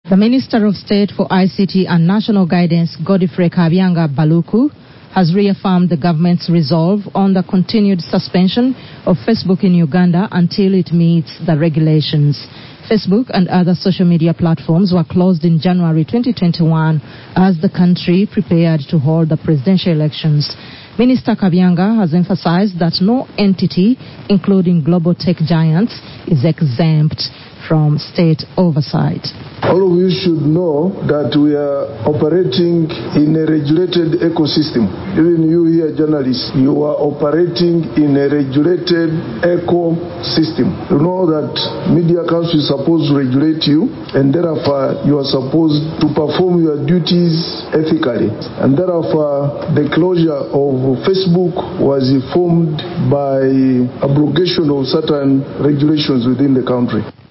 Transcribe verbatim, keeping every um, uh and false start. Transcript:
The Minister of State for I C T and National Guidance, Godfrey Kabyanga Baluku, has reaffirmed the government's resolve on the continued suspension of Facebook in Uganda until it meets the regulations. Facebook and other social media platforms were closed in January twenty twenty-one as the country prepared to hold the presidential elections. Minister Kabyanga has emphasized that no entity, including global tech giants, is exempt from state oversight. All of you should know that we are operating in a regulated ecosystem. Even you here, journalists, you are operating in a regulated ecosystem. You know that Media Council is supposed to regulate you, and therefore you are supposed to perform your duties ethically. And therefore, the closure of Facebook was informed by abrogation of certain regulations within the country.